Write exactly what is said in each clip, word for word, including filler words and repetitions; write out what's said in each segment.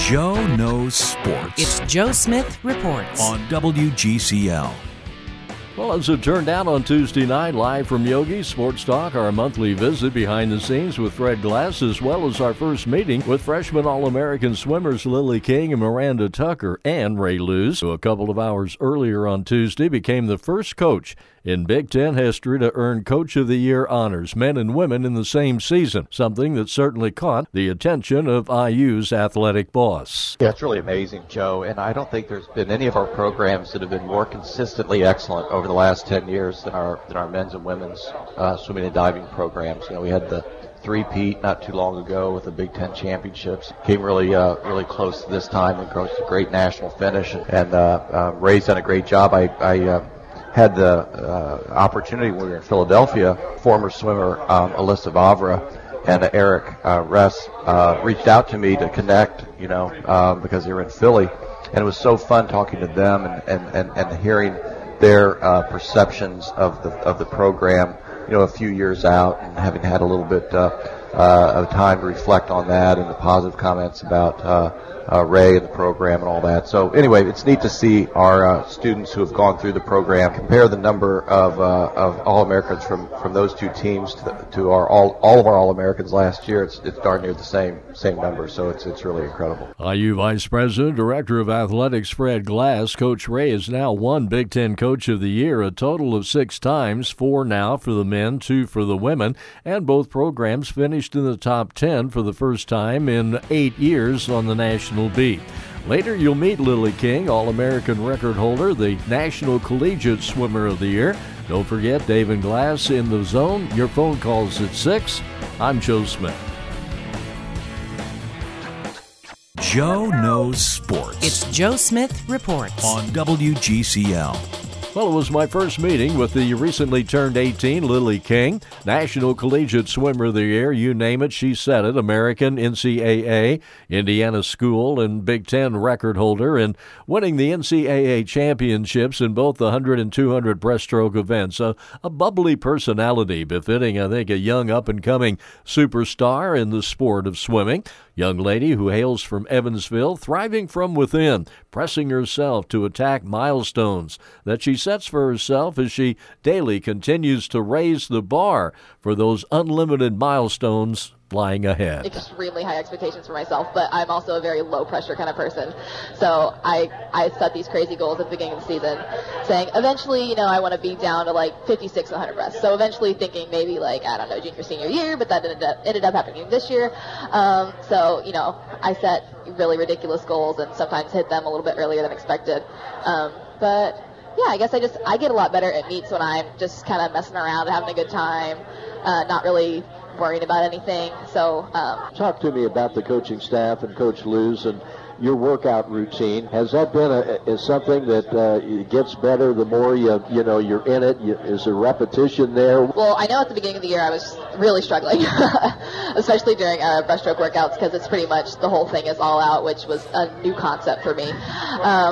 Joe Knows Sports. It's Joe Smith Reports on W G C L. Well, as it turned out on Tuesday night, live from Yogi Sports Talk, our monthly visit behind the scenes with Fred Glass, as well as our first meeting with freshman All-American swimmers Lily King and Miranda Tucker and Ray Luz, who a couple of hours earlier on Tuesday became the first coach in Big Ten history to earn Coach of the Year honors, men and women in the same season, something that certainly caught the attention of I U's athletic boss. Yeah, it's really amazing, Joe, and I don't think there's been any of our programs that have been more consistently excellent over the last ten years than our than our men's and women's uh, swimming and diving programs. You know, we had the three-peat not too long ago with the Big Ten championships. Came really uh, really close this time and grossed a great national finish, and, and uh, uh, Ray's done a great job. I, I uh, had the uh, opportunity when we were in Philadelphia. Former swimmer um, Alyssa Vavra and uh, Eric uh, Ress uh, reached out to me to connect, you know, um, because they were in Philly, and it was so fun talking to them and and, and, and hearing their uh, perceptions of the of the program, you know, a few years out, and having had a little bit uh, uh, of time to reflect on that and the positive comments about uh, uh, Ray and the program and all that. So anyway, it's neat to see our uh, students who have gone through the program compare the number of uh, of All-Americans from, from those two teams to, the, to our all all of our All-Americans last year. It's it's darn near the same same number. So it's it's really incredible. I U Vice President, Director of Athletics Fred Glass, Coach Ray has now won Big Ten Coach of the Year a total of six times, four now for the men, two for the women, and both programs finished in the top ten for the first time in eight years on the national beat. Later, you'll meet Lily King, All-American record holder, the National Collegiate Swimmer of the Year. Don't forget Dave and Glass in the zone. Your phone calls at six. I'm Joe Smith. Joe Knows Sports. It's Joe Smith Reports on W G C L. Well, it was my first meeting with the recently turned eighteen Lily King, National Collegiate Swimmer of the Year. You name it, she said it. American, N C double A, Indiana School, and Big Ten record holder, and winning the N C double A championships in both the one hundred and two hundred breaststroke events. A, a bubbly personality befitting, I think, a young up-and-coming superstar in the sport of swimming. Young lady who hails from Evansville, thriving from within, pressing herself to attack milestones that she sets for herself as she daily continues to raise the bar for those unlimited milestones lying ahead. Extremely high expectations for myself, but I'm also a very low pressure kind of person. So I I set these crazy goals at the beginning of the season, saying eventually, you know, I want to be down to like fifty-six, one hundred breaths. So eventually thinking maybe like, I don't know, junior, senior year, but that ended up, ended up happening this year. Um, so, you know, I set really ridiculous goals and sometimes hit them a little bit earlier than expected. Um, but yeah, I guess I just, I get a lot better at meets when I'm just kind of messing around, having a good time, uh, not really worried about anything. So um, talk to me about the coaching staff and Coach Luz and your workout routine. Has that been a, is something that uh, gets better the more you you know you're in it? You, is there repetition there? Well, I know at the beginning of the year I was really struggling, especially during uh, breaststroke workouts, because it's pretty much the whole thing is all out, which was a new concept for me. Um,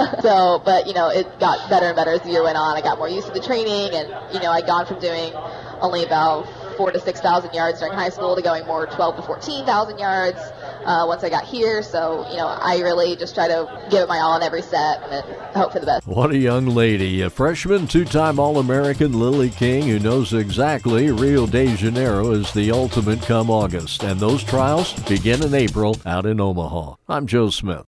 so, but you know, it got better and better as the year went on. I got more used to the training, and you know, I'd gone from doing only about four to six thousand yards during high school to going more twelve to fourteen thousand yards uh, once I got here. So, you know, I really just try to give it my all in every set and hope for the best. What a young lady. A freshman, two-time All-American Lily King, who knows exactly Rio de Janeiro is the ultimate come August. And those trials begin in April out in Omaha. I'm Joe Smith.